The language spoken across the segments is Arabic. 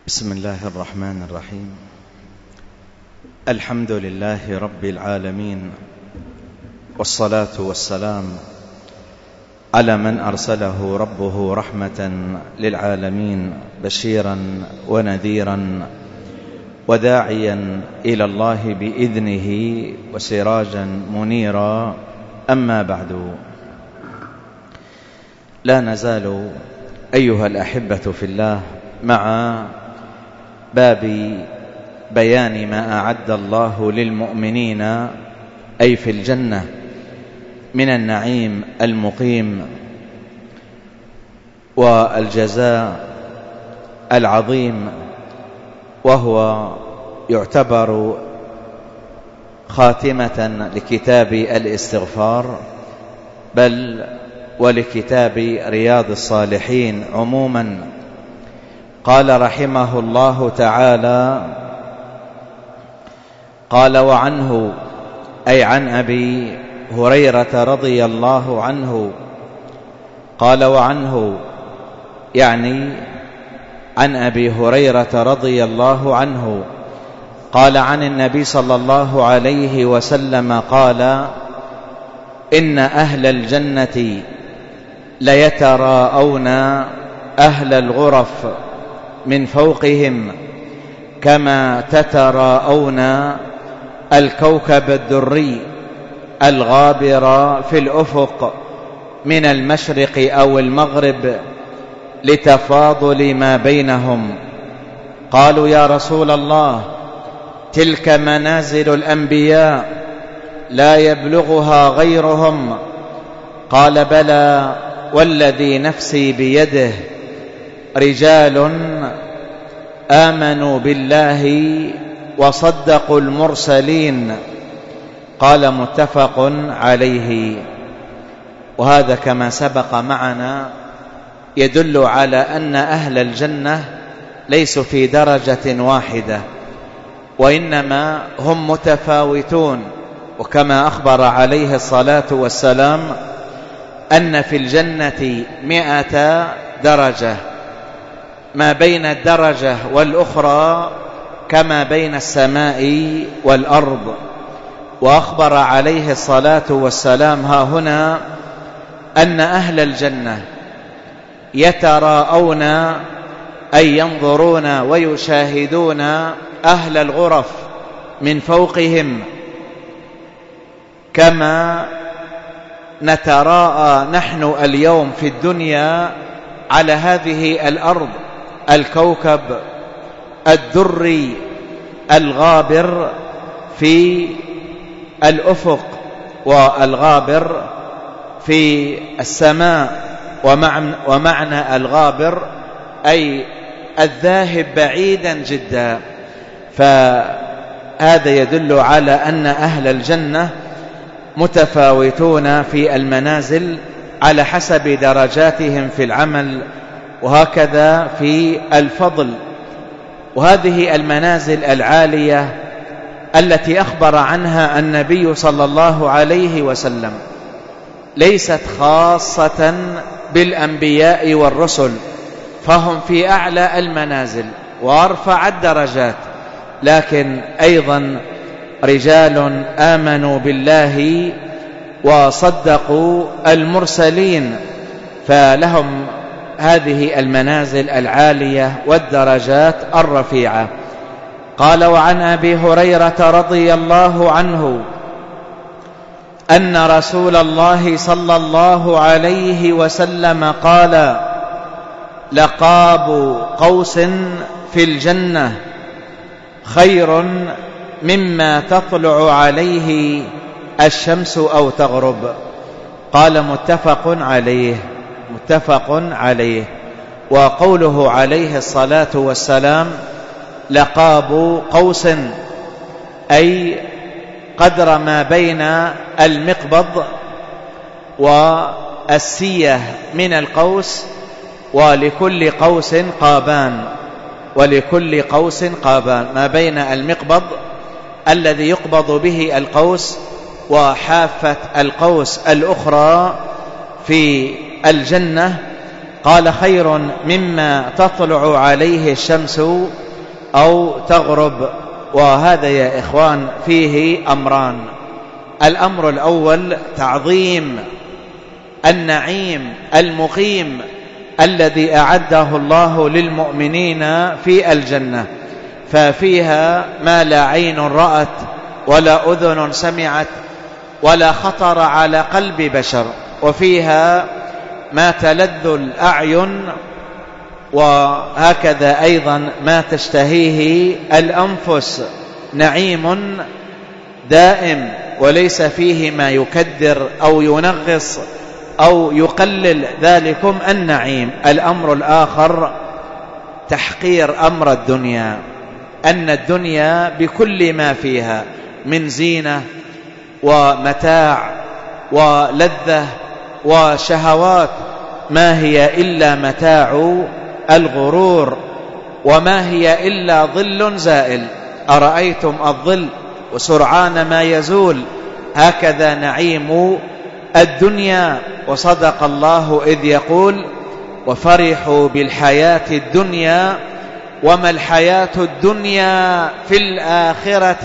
بسم الله الرحمن الرحيم. الحمد لله رب العالمين، والصلاة والسلام على من أرسله ربه رحمة للعالمين، بشيرا ونذيرا وداعيا إلى الله بإذنه وسراجا منيرا. أما بعد، لا نزال أيها الأحبة في الله مع باب بيان ما أعد الله للمؤمنين أي في الجنة من النعيم المقيم والجزاء العظيم، وهو يعتبر خاتمة لكتاب الاستغفار، بل ولكتاب رياض الصالحين عموما. قال رحمه الله تعالى: قال وعنه أي عن أبي هريرة رضي الله عنه، قال وعنه يعني عن أبي هريرة رضي الله عنه، قال عن النبي صلى الله عليه وسلم قال: إن أهل الجنة ليتراءون أهل الغرف من فوقهم كما تتراءون الكوكب الدري الغابر في الأفق من المشرق أو المغرب لتفاضل ما بينهم. قالوا: يا رسول الله، تلك منازل الأنبياء لا يبلغها غيرهم. قال: بلى والذي نفسي بيده، رجال آمنوا بالله وصدقوا المرسلين. قال: متفق عليه. وهذا كما سبق معنا يدل على أن أهل الجنة ليسوا في درجة واحدة، وإنما هم متفاوتون. وكما أخبر عليه الصلاة والسلام أن في الجنة 100 درجة، ما بين الدرجة والأخرى كما بين السماء والأرض. وأخبر عليه الصلاة والسلام ها هنا أن أهل الجنة يتراءون أي ينظرون ويشاهدون أهل الغرف من فوقهم كما نتراءى نحن اليوم في الدنيا على هذه الأرض الكوكب الدري الغابر في الأفق والغابر في السماء. ومعنى الغابر أي الذاهب بعيدا جدا. فهذا يدل على أن أهل الجنة متفاوتون في المنازل على حسب درجاتهم في العمل، وهكذا في الفضل. وهذه المنازل العالية التي أخبر عنها النبي صلى الله عليه وسلم ليست خاصة بالأنبياء والرسل، فهم في أعلى المنازل وأرفع الدرجات، لكن أيضا رجال آمنوا بالله وصدقوا المرسلين، فلهم هذه المنازل العالية والدرجات الرفيعة. قال: وعن أبي هريرة رضي الله عنه أن رسول الله صلى الله عليه وسلم قال: لقاب قوس في الجنة خير مما تطلع عليه الشمس أو تغرب. قال: متفق عليه. متفق عليه. وقوله عليه الصلاة والسلام لقاب قوس أي قدر ما بين المقبض والسية من القوس، ولكل قوس قابان، ولكل قوس قابان، ما بين المقبض الذي يقبض به القوس وحافة القوس الأخرى في الجنة. قال: خير مما تطلع عليه الشمس أو تغرب. وهذا يا إخوان فيه أمران: الأمر الأول تعظيم النعيم المقيم الذي أعده الله للمؤمنين في الجنة، ففيها ما لا عين رأت ولا أذن سمعت ولا خطر على قلب بشر، وفيها ما تلذ الأعين، وهكذا أيضا ما تشتهيه الأنفس، نعيم دائم وليس فيه ما يكدر أو ينغص أو يقلل ذلكم النعيم. الأمر الآخر تحقير أمر الدنيا، أن الدنيا بكل ما فيها من زينة ومتاع ولذة وشهوات ما هي إلا متاع الغرور، وما هي إلا ظل زائل. أرأيتم الظل وسرعان ما يزول، هكذا نعيم الدنيا. وصدق الله إذ يقول: وفرحوا بالحياة الدنيا وما الحياة الدنيا في الآخرة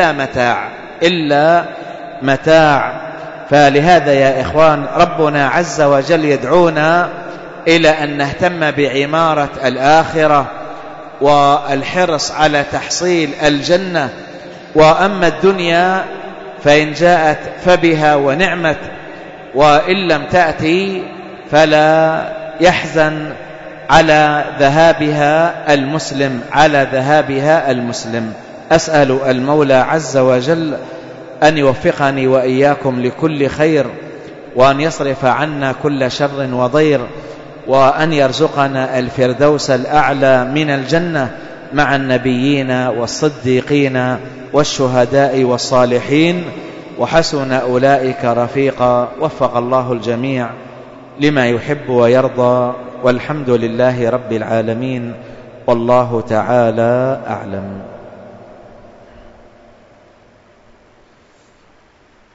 إلا متاع. فلهذا يا إخوان ربنا عز وجل يدعونا إلى أن نهتم بعمارة الآخرة والحرص على تحصيل الجنة. وأما الدنيا فإن جاءت فبها ونعمت، وإن لم تأتي فلا يحزن على ذهابها المسلم. أسأل المولى عز وجل أن يوفقني وإياكم لكل خير، وأن يصرف عنا كل شر وضير، وأن يرزقنا الفردوس الأعلى من الجنة مع النبيين والصديقين والشهداء والصالحين، وحسن أولئك رفيقا. وفق الله الجميع لما يحب ويرضى، والحمد لله رب العالمين، والله تعالى أعلم.